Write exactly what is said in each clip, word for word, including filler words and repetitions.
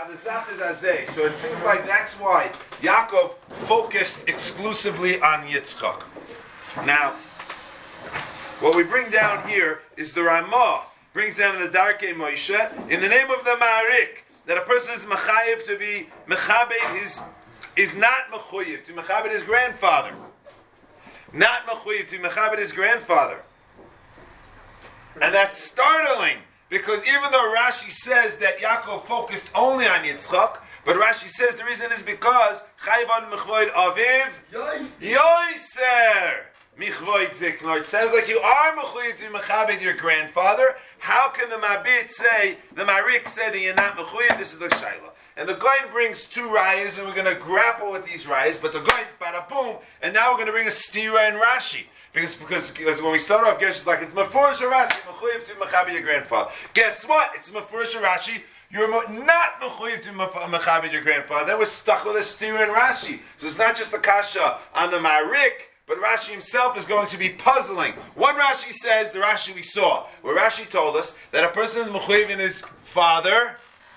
the Zach is Azeh. So it seems like that's why Yaakov focused exclusively on Yitzchak. Now, what we bring down here is the Ramah brings down in the Darkei Moshe in the name of the Ma'arik that a person is mechayev to be mechabed his is not mechuyev to mechabed his grandfather, not mechuyev to mechabed his grandfather, and that's startling because even though Rashi says that Yaakov focused only on Yitzchak, but Rashi says the reason is because chayiv on mechvoid aviv yoiser. It sounds like you are mechuyev to mechabed your grandfather. How can the Mabit say, the Marik say that you're not mechuyev? This is the Shaila. And the Goin brings two rayas, and we're going to grapple with these rayas, but the Goin, bada boom, and now we're going to bring a stira and Rashi. Because, because, because when we start off, Gersh is like, it's Mefurish Rashi, mechuyev to mechabed your grandfather. Guess what? It's Mefurish Rashi. You're not mechuyev to mechabed your grandfather. Then we're stuck with a stira and Rashi. So it's not just the kasha on the Marik, but Rashi himself is going to be puzzling. One Rashi says, the Rashi we saw, where Rashi told us that a person is mechuyev in his father,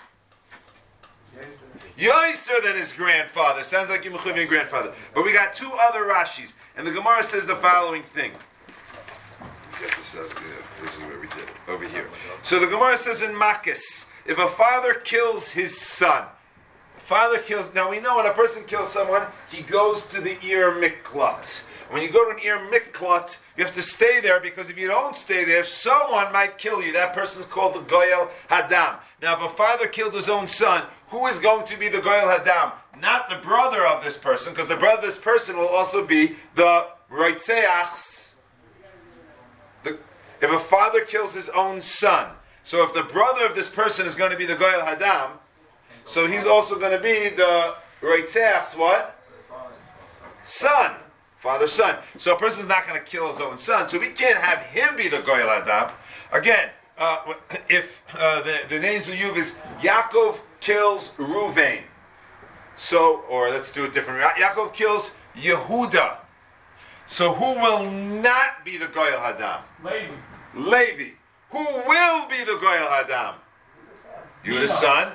yoiser than his grandfather. Sounds like you're mechuyev in your grandfather. But we got two other Rashis, and the Gemara says the following thing. Get this up. This is where we did it, over here. So the Gemara says in Makis, if a father kills his son, father kills, now we know when a person kills someone, he goes to the Ir Miklat. When you go to an Ir Miklat, you have to stay there because if you don't stay there, someone might kill you. That person is called the Goyel Hadam. Now, if a father killed his own son, who is going to be the Goyel Hadam? Not the brother of this person, because the brother of this person will also be the Roitzeachs. The, if a father kills his own son, so if the brother of this person is going to be the Goyel Hadam, so he's also going to be the Roitzeachs, what? Son. Father, son. So a person's not going to kill his own son, so we can't have him be the Goyel Hadam. Again, uh, if uh, the, the names of Yuv is Yaakov kills Ruvain. So, or let's do it different. Yaakov kills Yehuda. So who will not be the Goyel Hadam? Levi. Levi. Who will be the Goyel Hadam? Yehuda's son.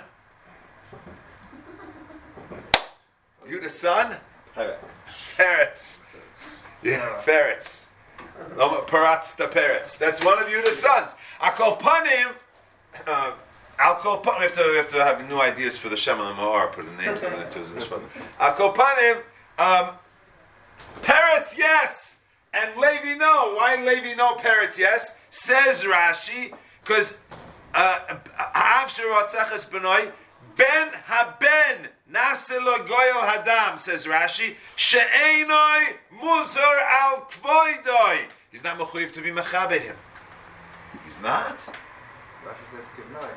Yehuda's son? Peretz. Yeah, Peretz. Peretz the Peretz. That's one of Yehuda's sons. Akol Panim. Uh, Akol Panim. We have to we have to have new ideas for the Shem and the Ma'ar. Put the names on it too. Akol Panim. Um, Peretz, yes, and Levi no. Why Levi no? Peretz, yes. Says Rashi, because Ha'av Sheratzachas Benoi Ben Haben Naselo Goyel Hadam, says Rashi, She'enoi Muzar Al Kvoidoi. He's not mechuyev to be mechabed him. He's not. Rashi says kibnai.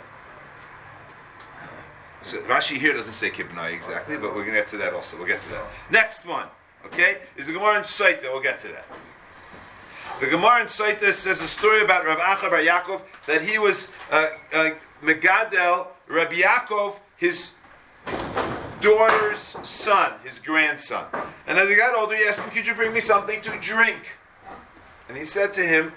So Rashi here doesn't say kibnai exactly, but we're going to get to that also. We'll get to that. Next one, okay, is the Gemara in Saita. We'll get to that. The Gemara in Saita says a story about Rav Acha Bar Yaakov, that he was uh, uh, Megadel, Rabbi Yaakov, his daughter's son, his grandson. And as he got older, he asked him, could you bring me something to drink? And he said to him,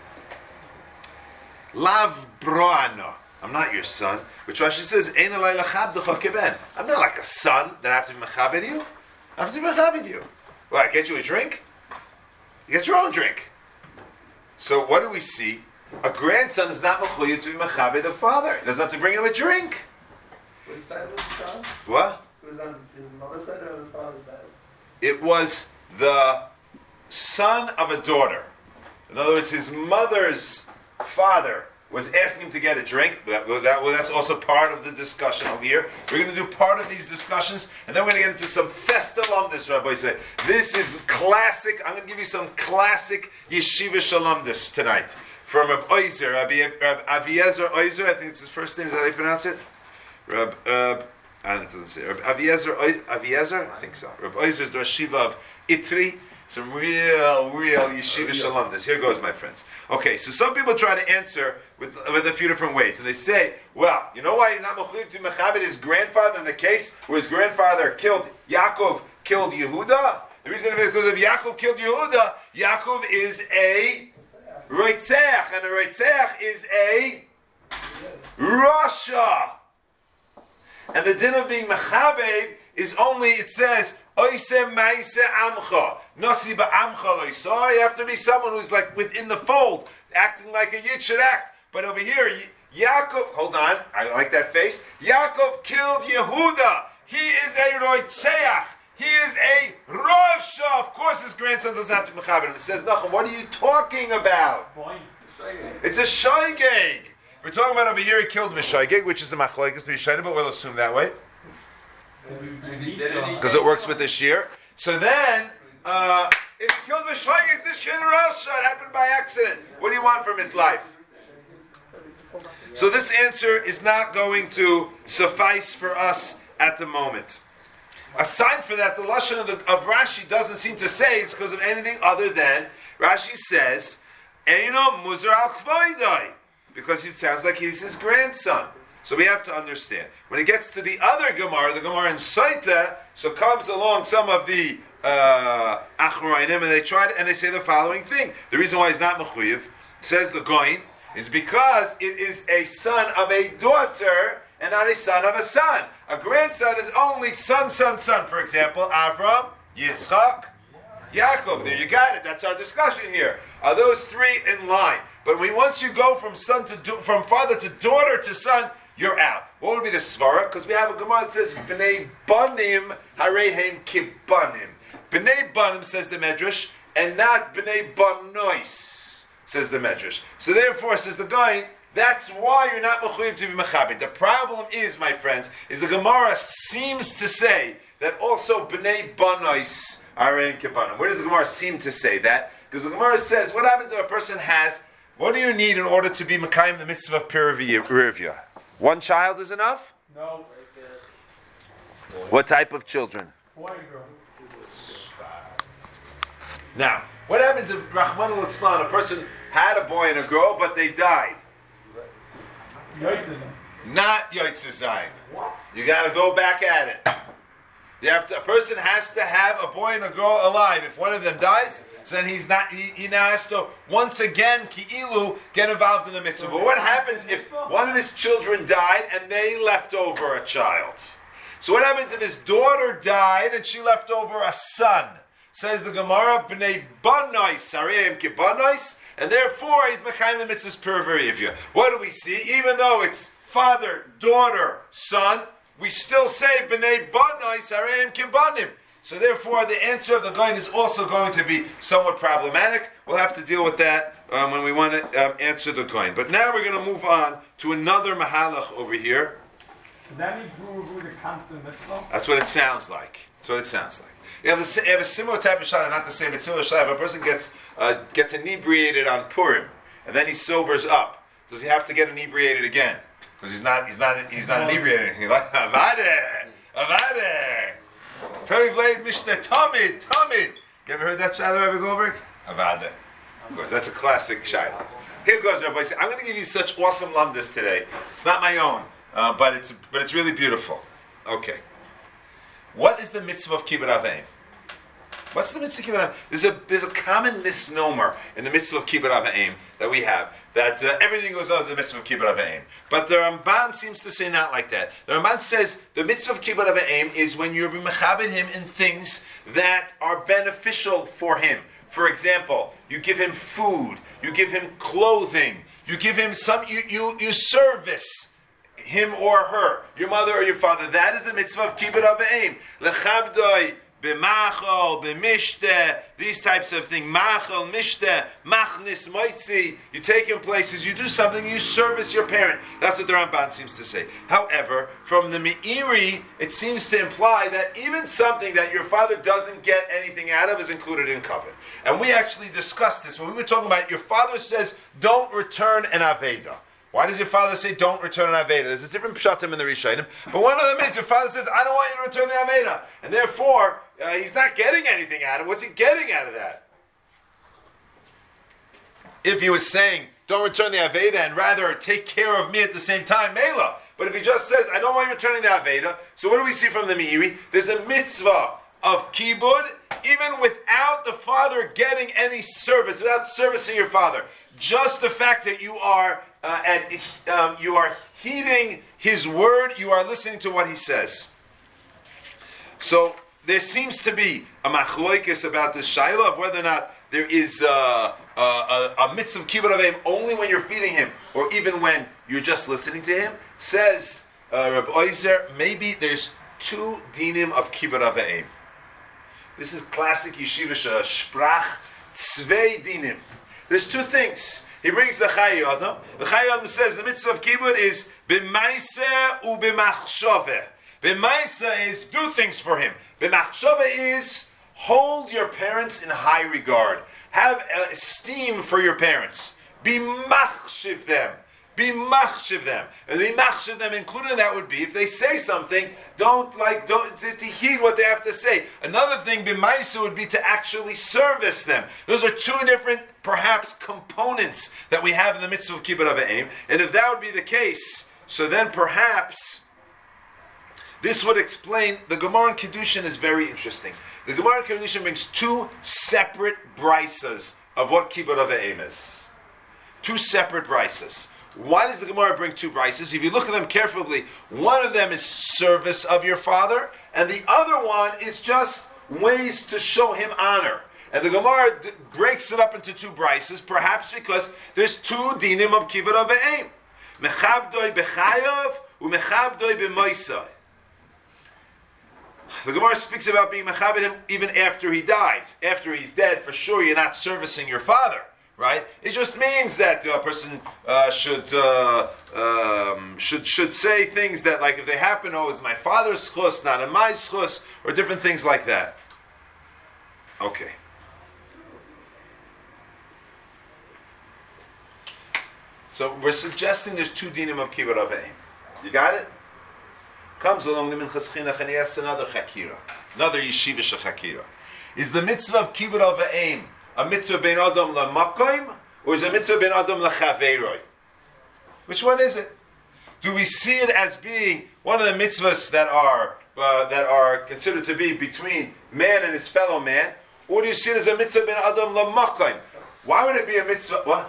Lav broano. I'm not your son. Which Rashi says, Ein alai lachabdecha keben. I'm not like a son that I have to be mechabed you. I have to be mechabed you. Well, I get you a drink? You get your own drink. So what do we see? A grandson is not mechuyev to be mechabed the father. He doesn't have to bring him a drink. Which side was his son? What? It was on his mother's side or his father's side? It was the son of a daughter. In other words, his mother's father was asking him to get a drink. That, that, well, that's also part of the discussion over here. We're going to do part of these discussions, and then we're going to get into some festa lumdis, Rabbi say. This is classic. I'm going to give you some classic yeshiva shalomdis tonight. From Reb Oizer, Rabbi, Rabbi Aviezer Oizer, I think it's his first name, is that how you pronounce it? Reb, uh, and it doesn't say. Reb Aviezer, Aviezer? I think so. Reb Oizer is the Rashiva of Itri. Some real, real yeshiva shalomdis. Here goes, my friends. Okay, so some people try to answer with, with a few different ways. And they say, well, you know why he's not mechuyev to mechabed his grandfather in the case where his grandfather killed, Yaakov killed Yehuda? The reason is because if Yaakov killed Yehuda, Yaakov is a Roitzeach, and a Roitzeach is a Rasha. And the din of being mechabed is only, it says, oise maise amcha. Nasi ba'amcha loisa. You have to be someone who's like within the fold, acting like a yid should act. But over here, Yaakov, hold on, I like that face. Yaakov killed Yehuda. He is a roitzeach. He is a Rasha. Of course his grandson doesn't have to be mechabed. It says, Nachum, what are you talking about? It's a shoygeg. We're talking about over here, he killed Mishaygeg, which is a machlokes to Yishayna, but we'll assume that way. Because it works with the shear. So then, uh, if he killed Mishaygeg, this kid Rasha, it happened by accident. What do you want from his life? So this answer is not going to suffice for us at the moment. Aside for that, the lashon of, the, of Rashi doesn't seem to say it's because of anything other than Rashi says, "Eino muzar al kvoidai," because it sounds like he's his grandson. So we have to understand. When it gets to the other Gemara, the Gemara in Saita, so comes along some of the uh, Achrayim, and they try to, and they say the following thing: the reason why he's not mechuyev, says the Goin, is because it is a son of a daughter and not a son of a son. A grandson is only son, son, son. For example, Avram, Yitzchak, Yaakov. There you got it. That's our discussion here. Are those three in line? But when once you go from son to do, from father to daughter to son, you're out. What would be the svara? Because we have a Gemara that says Bnei Banim Harehem Kibanim. Bnei Banim says the Medrash, and not Bnei Banois, says the Medrash. So therefore, says the guy, that's why you're not mechuyev to be mechabed. The problem is, my friends, is the Gemara seems to say that also Bnei Banois are in Kibanim. Where does the Gemara seem to say that? Because the Gemara says, what happens if a person has, what do you need in order to be mekayim the mitzvah of pirivya? One child is enough? No. What type of children? Boy and girl. Now, what happens if Rahman al-Islam, a person had a boy and a girl, but they died? Yotzim. Not Yotzim. You got to go back at it. You have to. A person has to have a boy and a girl alive. If one of them dies, so then he's not. He, he now has to once again ki'ilu get involved in the mitzvah. But what happens if one of his children died and they left over a child? So what happens if his daughter died and she left over a son? Says the Gemara, Bnei Banois, Sareim Kibanois, and therefore he's mekayim the mitzvahs perverivya. What do we see? Even though it's father, daughter, son, we still say Bnei Banois, Sareim Kibanim. So therefore the answer of the Goin is also going to be somewhat problematic. We'll have to deal with that um, when we want to um, answer the Goin. But now we're going to move on to another mahalach over here. Does that mean Drew is a constant mitzvah? That's what it sounds like. That's what it sounds like. You have, the, you have a similar type of shayla, not the same, but similar shayla. If a person gets uh, gets inebriated on Purim and then he sobers up, does he have to get inebriated again? Because he's not he's not he's not inebriated. He's like avade, avade. Toivlei mishte tamid, tamid. You ever heard that shayla, Rabbi Goldberg? Avade. Of course, that's a classic shayla. Here goes Rabbi. I'm going to give you such awesome lumdus today. It's not my own, uh, but it's but it's really beautiful. Okay. What is the mitzvah of kibbud avim? What's the mitzvah of kibbud avim? There's a there's a common misnomer in the mitzvah of kibbud avim that we have, that uh, everything goes under the mitzvah of kibbud avim. But the Ramban seems to say not like that. The Ramban says the mitzvah of kibbud avim is when you're mechabed him in things that are beneficial for him. For example, you give him food, you give him clothing, you give him some, you you, you service him or her, your mother or your father. That is the mitzvah of kibbud avim. Lechabdoi, b'machal, b'mishteh, these types of things. Machal, mishteh, machnis, moitzi. You take him places, you do something, you service your parent. That's what the Ramban seems to say. However, from the Meiri, it seems to imply that even something that your father doesn't get anything out of is included in covet. And we actually discussed this when we were talking about your father says, don't return an Aveda. Why does your father say don't return an Aveda? There's a different pshatim in the Rishonim, but one of them is your father says, I don't want you to return the Aveda. And therefore, uh, he's not getting anything out of it. What's he getting out of that? If he was saying, don't return the Aveda and rather take care of me at the same time, Mela. But if he just says, I don't want you returning the Aveda, so what do we see from the Meiri? There's a mitzvah of kibud, even without the father getting any service, without servicing your father. Just the fact that you are uh, and um, you are heeding his word, you are listening to what he says. So there seems to be a machloikis about this shaila of whether or not there is uh, a, a, a mitzvah of kibbud avim only when you're feeding him, or even when you're just listening to him. Says uh, Rabbi Oizer, maybe there's two dinim of kibbud avim. This is classic yeshiva sprach, tzvei dinim. There's two things. He brings the Chayei Adam. The Chayei Adam says the mitzvah of kibbud is b'maiseh u b'machshaveh. B'maiseh is do things for him. B'machshaveh is hold your parents in high regard. Have uh, esteem for your parents. Be machshiv them. Be machshiv them. And be machshiv them included in that would be if they say something, don't like don't to, to heed what they have to say. Another thing, b'maisa, would be to actually service them. Those are two different, perhaps, components that we have in the mitzvah of kibbud avim. And if that would be the case, so then perhaps this would explain. The Gemara in Kedushin is very interesting. The Gemara in Kedushin brings two separate brisas of what kibbud avim is. Two separate brisas. Why does the Gemara bring two brisas? If you look at them carefully, one of them is service of your father, and the other one is just ways to show him honor. And the Gemara d- breaks it up into two brisas, perhaps because there's two dinim of kibbud avim. Mechabdoi b'chayav u'mechabdoi b'moisai. The Gemara speaks about being mechabed him even after he dies. After he's dead, for sure you're not servicing your father. Right? It just means that a person uh, should uh, um, should should say things that, like, if they happen, oh, it's my father's schus, not a my schus, or different things like that. Okay. So we're suggesting there's two dinim of kibbud avim. You got it? Comes along the Minchas Chinuch and he asks another chakira, another yeshivish chakira. Is the mitzvah of kibbud avim a mitzvah ben adam lamakoim, or is it a mitzvah ben adam lachaveiroi? Which one is it? Do we see it as being one of the mitzvahs that are uh, that are considered to be between man and his fellow man, or do you see it as a mitzvah ben adam lamakoim? Why would it be a mitzvah? What?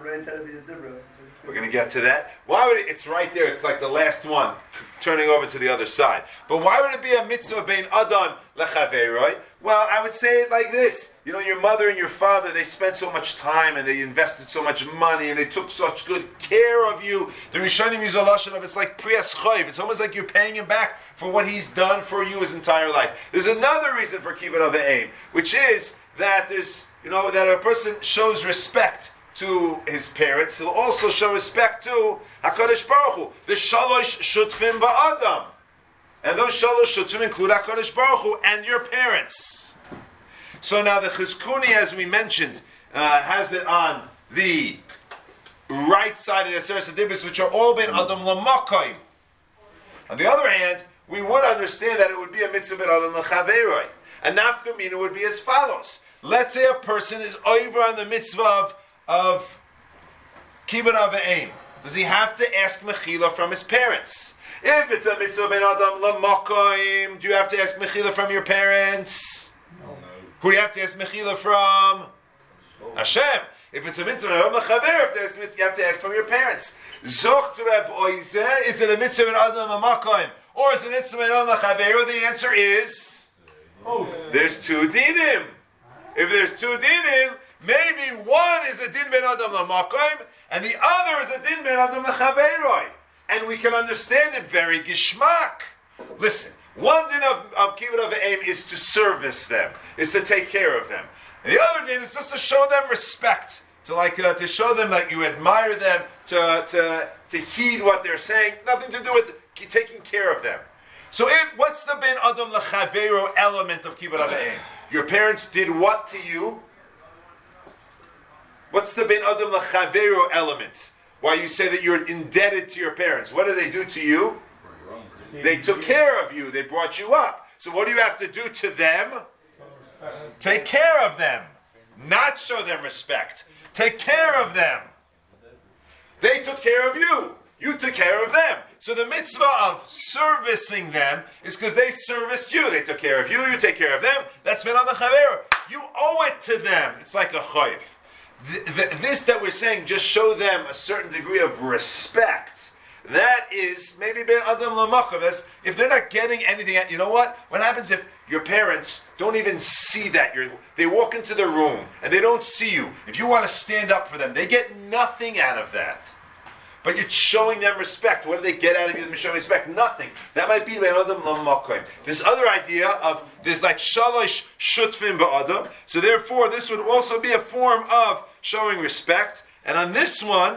We're going to get to that. Why would it? It's right there. It's like the last one, turning over to the other side. But why would it be a mitzvah ben adam lachaveiroi? Well, I would say it like this. You know, your mother and your father, they spent so much time and they invested so much money and they took such good care of you. The Rishonim use a lashon of it's like priyas choiv. It's almost like you're paying him back for what he's done for you his entire life. There's another reason for kibbud avim, which is that there's, you know, that a person shows respect to his parents. He'll also show respect to HaKadosh Baruch Hu. The shalosh shutfim ba'adam. And those shalosh shutfim include HaKadosh Baruch Hu and your parents. So now the Chizkuni, as we mentioned, uh, has it on the right side of the Aseret HaDibros, which are all ben Adam Lamakoim. On the other hand, we would understand that it would be a mitzvah ben Adam Lachaveiroi. A nafka mina would be as follows. Let's say a person is over on the mitzvah of, of kibbud avim. Does he have to ask mechila from his parents? If it's a mitzvah ben Adam Lamakoim, do you have to ask mechila from your parents? Who do you have to ask mechila from? Hashem. If it's a mitzvah, you have to ask from your parents. Zocht Reb Oizer, is it a mitzvah in Adam Lamakoim, or is it a mitzvah in Adam Lachaveiro? The answer is, oh, there's two dinim. If there's two dinim, maybe one is a din ben Adam Lamakoim, and the other is a din ben Adam Lachaveiro. And we can understand it very gishmak. Listen. One din of, of kibbud avim is to service them, is to take care of them. And the other din is just to show them respect, to like uh, to show them that you admire them, to to to heed what they're saying. Nothing to do with taking care of them. So, if, what's the ben adam lachaveiro element of kibbud avim? Your parents did what to you? What's the ben adam lachaveiro element? Why you say that you're indebted to your parents? What do they do to you? They took care of you. They brought you up. So what do you have to do to them? Take care of them. Not show them respect. Take care of them. They took care of you. You took care of them. So the mitzvah of servicing them is because they serviced you. They took care of you. You take care of them. That's ben adam chaver. You owe it to them. It's like a chayv. th- th- this that we're saying, just show them a certain degree of respect. That is maybe ben adam l'makom. If they're not getting anything, you know what? What happens if your parents don't even see that? You're, they walk into the room and they don't see you. If you want to stand up for them, they get nothing out of that. But you're showing them respect. What do they get out of you? Them showing respect? Nothing. That might be ben adam l'makom. This other idea of there's like shalosh shutfim ba'adam. So therefore, this would also be a form of showing respect. And on this one,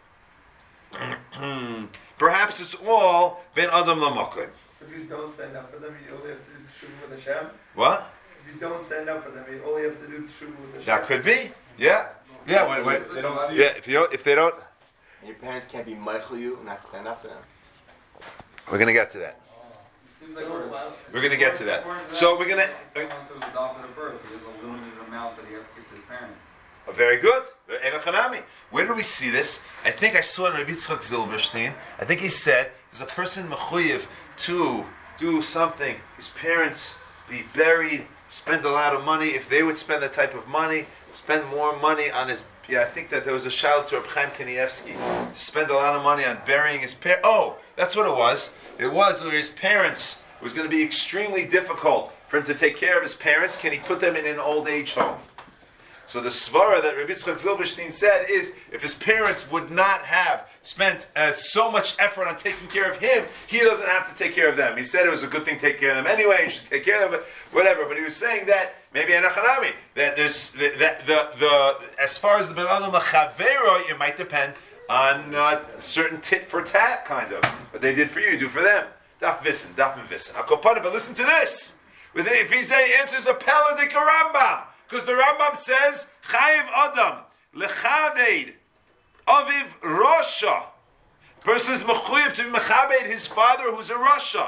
perhaps it's all ben adam l'makom. If you don't stand up for them, you only have to do teshuva with Hashem. What? If you don't stand up for them, you only have to do teshuva with Hashem. That could be. Yeah. Yeah. Wait, wait. They don't see Yeah. If you don't, if they don't, And your parents can't be meichel you and not stand up for them. we're gonna get to that. Seems like we're, We're gonna get to that. So we're gonna. someone who's adopted at birth, there's a limited amount that he has to give to his parents. Oh, very good. Enochanami. Where do we see this? I think I saw it in Rabbi Yitzchak Zilberstein. I think he said there's a person mechuyev to do something. His parents be buried, spend a lot of money. If they would spend that type of money, spend more money on his. Yeah, I think that there was a shout to Reb Chaim Kanievsky to spend a lot of money on burying his parents. Oh, that's what it was. It was where his parents, it was going to be extremely difficult for him to take care of his parents. Can he put them in an old age home? So the svara that Rabbi Yitzchak Zilberstein said is, if his parents would not have spent uh, so much effort on taking care of him, he doesn't have to take care of them. He said it was a good thing to take care of them anyway, you should take care of them, but whatever. But he was saying that, maybe Anachanami, that there's, that the, the, as far as the Ben Adam L'Chavero, it might depend on uh, certain tit for tat, kind of. What they did for you, you do for them. Daf Vissen, Daf Vissen. Akopana, but listen to this. If he say answers a Peladik Rambam, because the Rambam says, Chayiv Adam, Lechaved, Aviv Rasha. Person is mechuyev to be mechabed his father who's a Rasha.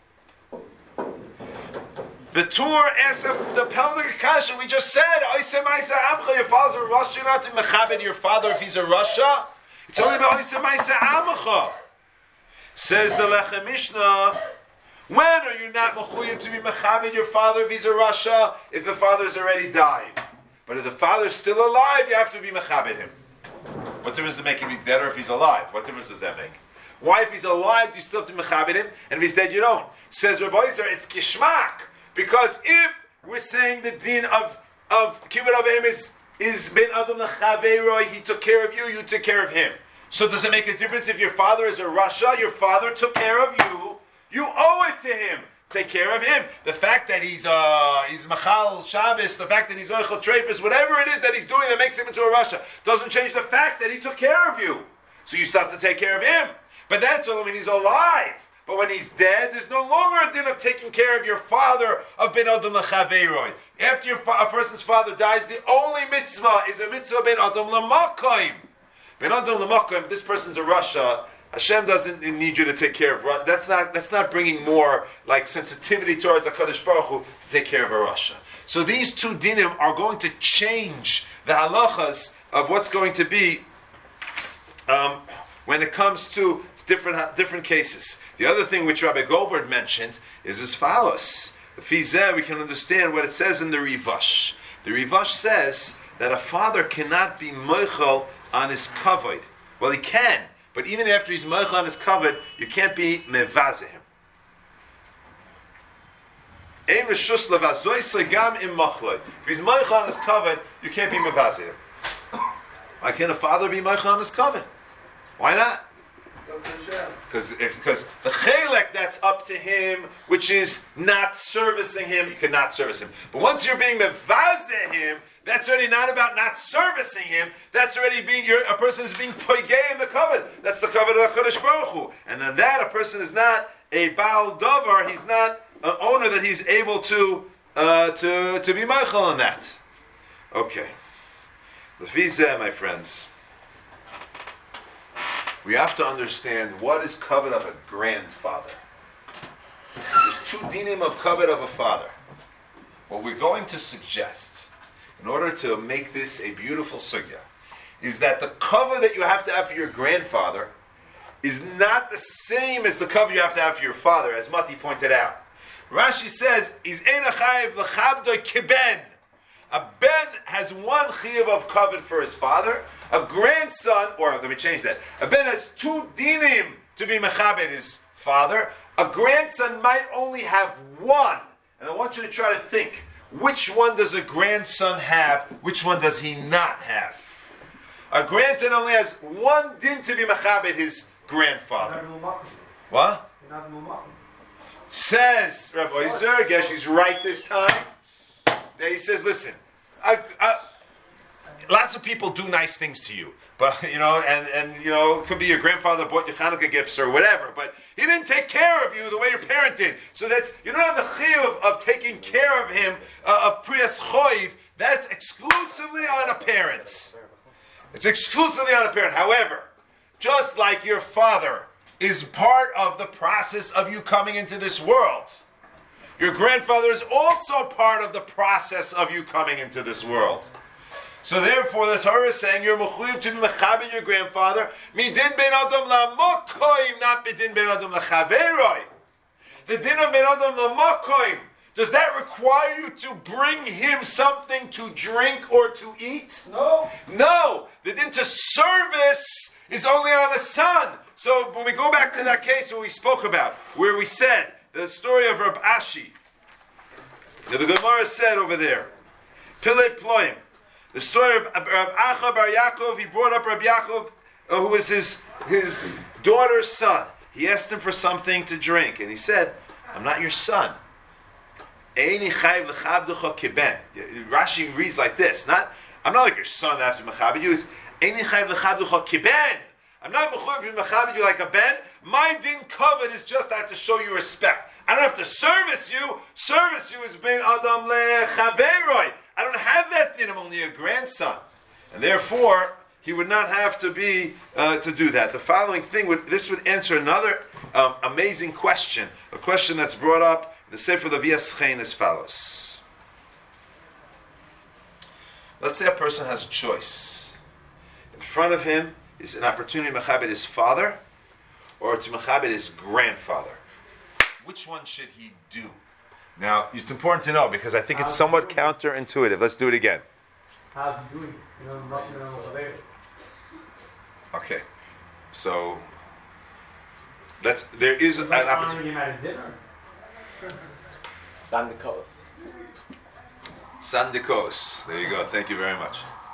The Tur asks the Peldik Kasha, we just said, Oisem Aisa Amcha, your father's a Rasha, you don't have to mechabed your father if he's a Rasha. It's only about Oisem Aisa Amcha. Says the Lechem Mishnah, when are you not mechuyev to be mechabed your father if he's a Rasha, if the father's already died? But if the father's still alive, you have to be mechabed him. What difference does it make if he's dead or if he's alive? What difference does that make? Why, if he's alive, do you still have to mechabed him? And if he's dead, you don't. Says Rabbi Yisrael, it's kishmak. Because if we're saying the din of of kibbut avim is is ben adam l'chaveroi, he took care of you, you took care of him. So does it make a difference if your father is a Rasha? Your father took care of you. You owe it to him. Take care of him. The fact that he's uh, he's Machal Shabbos, the fact that he's Oichel Treifus, whatever it is that he's doing that makes him into a Rasha, doesn't change the fact that he took care of you. So you still have to take care of him. But that's only when he's alive. But when he's dead, there's no longer a din of taking care of your father of Ben Adam L'Chaveroi. After your fa- a person's father dies, the only mitzvah is a mitzvah Ben Adam L'Makoim. Ben Adam L'Makoim, this person's a Rasha. Hashem doesn't need you to take care of. That's not. That's not bringing more like sensitivity towards Hakadosh Baruch Hu to take care of a Rasha. So these two dinim are going to change the halachas of what's going to be um, when it comes to different different cases. The other thing which Rabbi Goldberg mentioned is as follows. The Fizeh, we can understand what it says in the Rivash. The Rivash says that a father cannot be moichel on his kavod. Well, he can. But even after he's moichel on his kavod, you can't be mevazeh him. If he's moichel on his kavod, you can't be mevazeh him. Why can't a father be moichel on his kavod? Why not? Because because the chelek that's up to him, which is not servicing him, you cannot service him. But once you're being mevazeh him, that's already not about not servicing him. That's already being you're, a person is being poigei in the kavod. That's the kavod of HaKadosh Baruch Hu. And then that a person is not a baal davar. He's not an owner that he's able to uh, to to be meichel on that. Okay, lefizeh, my friends, we have to understand what is kavod of a grandfather. There's two dinim of kavod of a father. What we're going to suggest, in order to make this a beautiful sugya, is that the kavod that you have to have for your grandfather is not the same as the kavod you have to have for your father, as Mati pointed out. Rashi says, "Is ein achayev l'chabdoi kiben." A ben has one chiyuv of kavod for his father. A grandson, or let me change that. A ben has two dinim to be mechabed his father. A grandson might only have one. And I want you to try to think, which one does a grandson have? Which one does he not have? A grandson only has one din to be mechabed his grandfather. What? Says Rabbi Ozer, I guess he's right this time. Then he says, listen, I, I, lots of people do nice things to you. But, you know, and, and, you know, it could be your grandfather bought you Hanukkah gifts or whatever, but he didn't take care of you the way your parent did. So that's, you don't have the chiyuv of taking care of him, uh, of priyas choiv. That's exclusively on a parent. It's exclusively on a parent. However, just like your father is part of the process of you coming into this world, your grandfather is also part of the process of you coming into this world. So therefore, the Torah is saying you're mechuyev to be mechabed your grandfather. Midin ben adam lamokoim, not midin ben adam lachaveroi. The din of ben adam lamokoim. Does that require you to bring him something to drink or to eat? No. No. The din to service is only on a son. So when we go back to that case where we spoke about, where we said the story of Rab Ashi, the Gemara said over there, Pilei Ploim. The story of Rab Acha Bar Yaakov, he brought up Rab Yaakov, uh, who was his, his daughter's son. He asked him for something to drink, and he said, I'm not your son. Eini chayv l'chabducha kiben. Rashi reads like this, not, I'm not like your son that has to mechabed you, it's Eini chayv l'chabducha kiben. I'm not mechuyev to mechabed you like a ben. My din covered is just I have to show you respect. I don't have to service you. Service you is ben adam lechaveroi. I don't have that din. I'm only a grandson, and therefore he would not have to be uh, to do that. The following thing would this would answer another um, amazing question, a question that's brought up in the Sefer Levias Chen as follows. Let's say a person has a choice. In front of him is an opportunity to mechabed his father or to mechabed his grandfather. Which one should he do? Now, it's important to know because I think it's somewhat counterintuitive. Let's do it again. How's he doing? You know, not you know, available. Okay, so that's there is an Like honoring opportunity. him at a dinner. Sandikos. Sandikos. There you go. Thank you very much.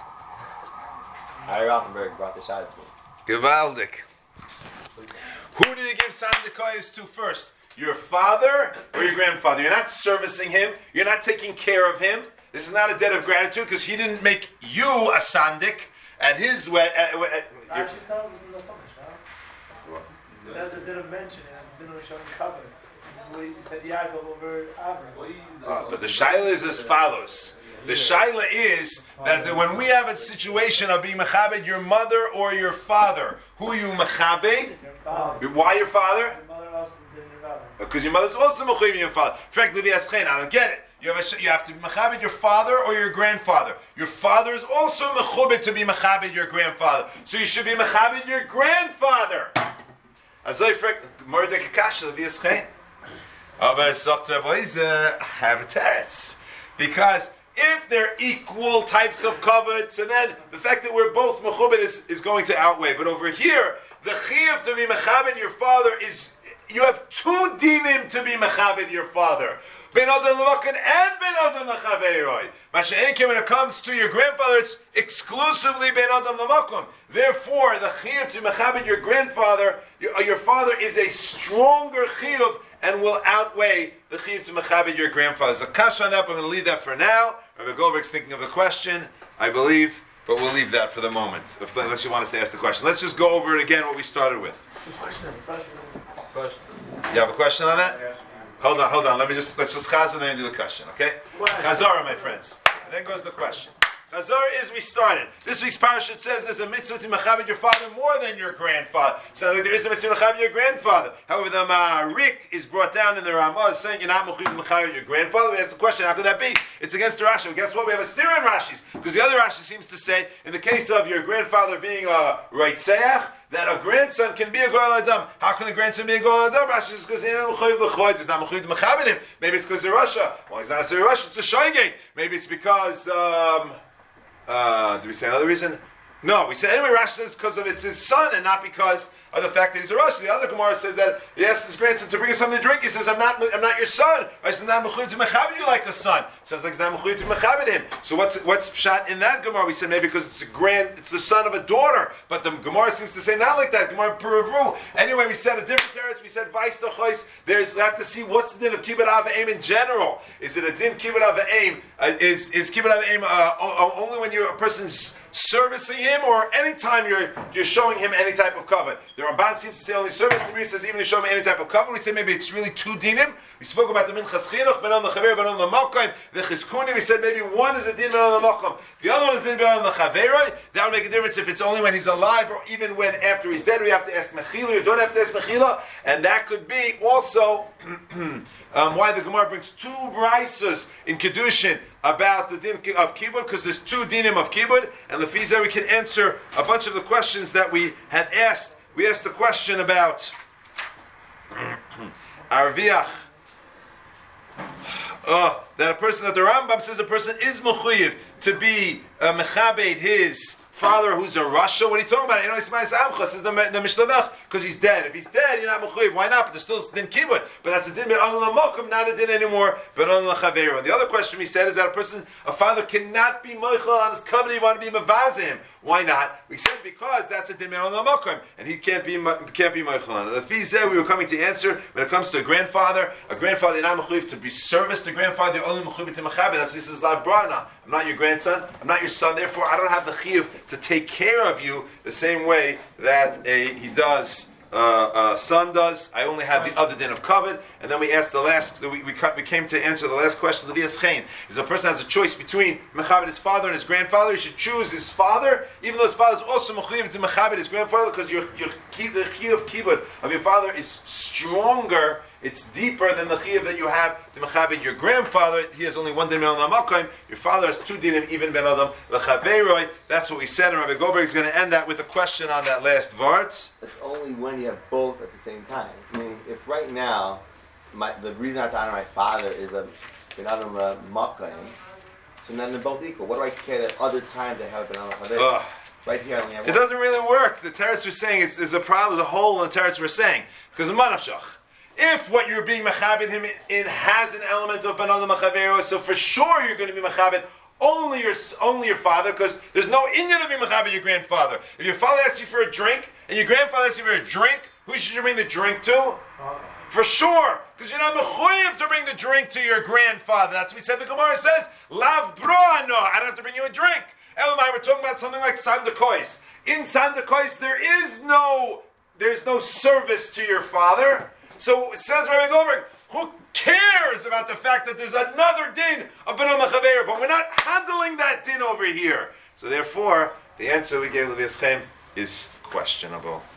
Harry Rothenberg brought the shot to me. Gewaldig. Who do you give Sandikos to first? Your father or your grandfather? You're not servicing him. You're not taking care of him. This is not a debt of gratitude because he didn't make you a sandik at his way. Uh, uh, Rashi tells us in the Chumash, no? There's a din of mention, and a din of showing cover. He said Yaakov over Avram. uh, but the shaila is as follows. The shaila is that the, when we have a situation of being mechabed your mother or your father, who you mechabed? Your father. Why your father? Your mother also did your father. Because your mother's also mechuyev your father. Frankly, I don't get it. You have, a, you have to be mechabed your father or your grandfather. Your father is also mechubed to be mechabed your grandfather. So you should be mechabed your grandfather. Azoi frek mordek kasha levias chen. Aber sagt Rabbi Ozer, have a teretz. Because if they're equal types of covet, so then the fact that we're both mechubed is, is going to outweigh. But over here, the chiyuv to be mechabed your father is, you have two dinim to be mechabed your father. Ben Adam Lavakan and Ben Adam Lachaveiroi. Masha'enkim, when it comes to your grandfather, it's exclusively Ben Adam Lavakan. Therefore, the chiyuv to mechabed your grandfather, your, your father, is a stronger chiyuv and will outweigh the chiyuv to mechabed your grandfather. There's a kasha on that, but I'm going to leave that for now. Rabbi Goldberg's thinking of the question, I believe, but we'll leave that for the moment, if, unless you want us to ask the question. Let's just go over it again, what we started with. Question. You have a question on that? Hold on, hold on. Let me just let's just chazar and then do the question, okay? Chazara, my friends. And then goes the question. Chazara is we started. This week's parasha says there's a mitzvah to mechabed your father more than your grandfather. So like there is a mitzvah to mechabed your grandfather. However, the Ma'arik is brought down in the Ramah saying you're not mechuyev to mechabed your grandfather. We ask the question, how could that be? It's against the Rashi. Well, guess what? We have a steer in Rashi's because the other Rashi seems to say in the case of your grandfather being a Reitzeach, that a grandson can be a Goel Adam. How can a grandson be a Goel Adam? Rashi says because he's not Mechuyev to Mechabed him. Maybe it's because of Russia. Well, he's not a Russia, it's a Shoygate. Maybe it's because, um, uh, did we say another reason? No, we said anyway, Rashi says it's because of it's his son and not because of the fact that he's a Rush. The other Gemara says that he asked his grandson to bring him something to drink. He says, I'm not I'm not your son. I said, I'm not mechuyev to mechabed you like a son. Sounds like he's not mechuyev to mechabed him. So what's what's shot in that Gemara? We said maybe because it's a grand, it's the son of a daughter. But the Gemara seems to say not like that. Gemara Peruvu. Anyway, we said a different territory. We said Vais Tochois. There's we have to see what's the din of kibbut av aim in general. Is it a din kibbut av aim? Uh, is is kibbut av aim uh, only when you're a person's servicing him, or anytime you're you're showing him any type of cover? The Ramban seems to say only service. The Rebbe says even to show him any type of cover. We say maybe it's really two dinim. We spoke about the minchas chinuch, ben on the chaver, ben on the malkaim, the chizkuni. We said maybe one is a din ben on the malkaim, the other one is din ben on the chaveroi. That would make a difference if it's only when he's alive or even when after he's dead. We have to ask mechila. You don't have to ask mechila, and that could be also um, why the Gemara brings two braisos in kedushin about the din of kibbud, because there's two dinim of kibbud, and the Lefizah we can answer a bunch of the questions that we had asked. We asked the question about Arviach, uh, that a person, that the Rambam says a person is mechuyev to be uh, mechabed his father who's a Rasha. What are you talking about? You know, Ismail Amcha says the, the Mishnah because he's dead. If he's dead, you're not mechuyev. Why not? But there's still a din kibbud. But that's a din ben on the malkum, not a din anymore. But on the chaveru. The other question we said is that a person, a father, cannot be moichel on his covenant. You want to be mavazim. Why not? We said because that's a din ben on the malkum, and he can't be can't be moichel on it. The fizeh we were coming to answer when it comes to a grandfather. A grandfather, you're not mechuyev to be serviced. A grandfather, you're only mechuyev to mechabed. That's this is la brana. I'm not your grandson. I'm not your son. Therefore, I don't have the chiyuv to take care of you the same way that a he does. Uh, uh, son does. I only have the other din of covet. And then we asked the last. We, we, we came to answer the last question. Levias Chain is a person has a choice between mechabed his father and his grandfather. He should choose his father, even though his father is also mechuyev to mechabed his grandfather, because your your the chiyuv of kibbud of your father is stronger. It's deeper than the chiyuv that you have to mechabed your grandfather. He has only one din ben adam malkaim. Your father has two dinim, even ben adam lechaveroi. That's what we said. And Rabbi Goldberg is going to end that with a question on that last vart. It's only when you have both at the same time. I mean, if right now, my, the reason I have to honor my father is a ben adam malkaim, so then they're both equal. What do I care that other times I have ben adam lechaveroi? Right here, I only have it one. doesn't really work. The teretz we're saying is there's a problem, there's a hole in the teretz we're saying because of manafshach. If what you're being mechabed him in has an element of ben adam mechaveru, so for sure you're going to be mechabed only your only your father, because there's no inyan of being mechabed your grandfather. If your father asks you for a drink and your grandfather asks you for a drink, who should you bring the drink to? For sure, because you're not mechuyev to bring the drink to your grandfather. That's what we said. The Gemara says lav broa no. I don't have to bring you a drink. Elamai, we're talking about something like sandakois. In sandakois, there is no there's no service to your father. So it says Rabbi Goldberg, who cares about the fact that there's another din of ben adam mechaveru, but we're not handling that din over here. So therefore, the answer we gave Levias Chaim is questionable.